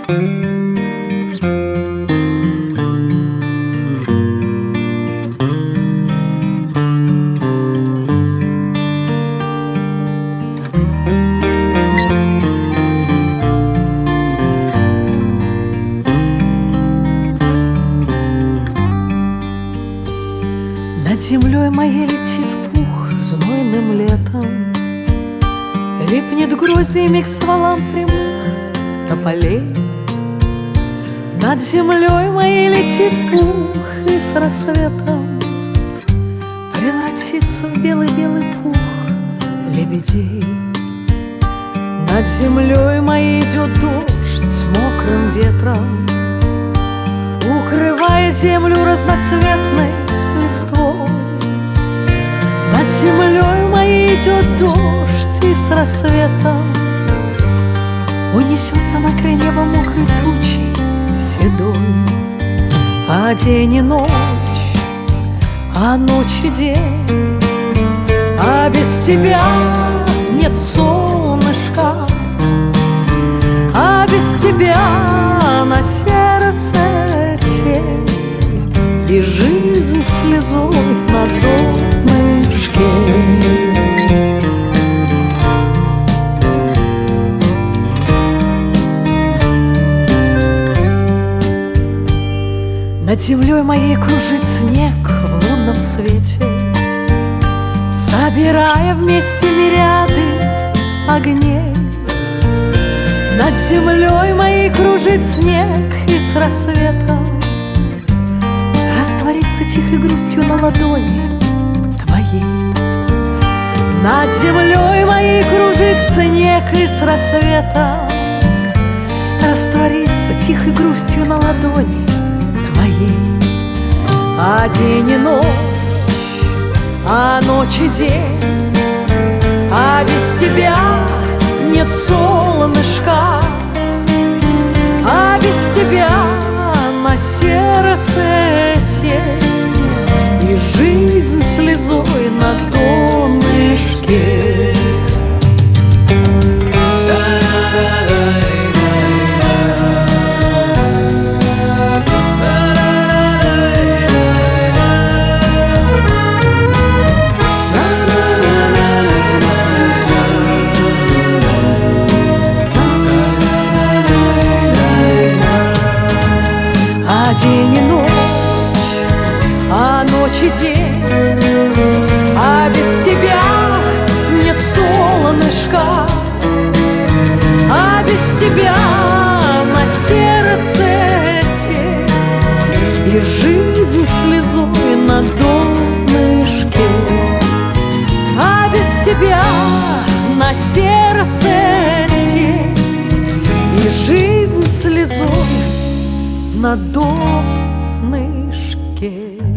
Над землей моей летит пух знойным летом, липнет гроздьями к стволам прямых тополей. Над землей моей летит пух и с рассветом превратится в белый-белый пух лебедей. Над землей моей идет дождь с мокрым ветром, укрывая землю разноцветной листвой. Над землей моей идет дождь и с рассветом унесется на край неба мокрой тучей седой. А день и ночь, а ночь и день, а без тебя нет солнышка, а без тебя на сердце тень и жизнь слезой на донышке. Над землей моей кружит снег в лунном свете, собирая вместе мириады огней. Над землей моей кружит снег и с рассветом растворится тихой грустью на ладони твоей. Над землей моей кружит снег и с рассветом растворится тихой грустью на ладони твоей. А день и ночь, а ночь и день, а без тебя нет солнышка, а без тебя на сердце тень и жизнь слезой на донышке. А день и ночь, а ночь и день, а без тебя нет солнышка, а без тебя на сердце тень и жизнь слезой на донышке. А без тебя на сердце тень и жизнь слезой на донышке.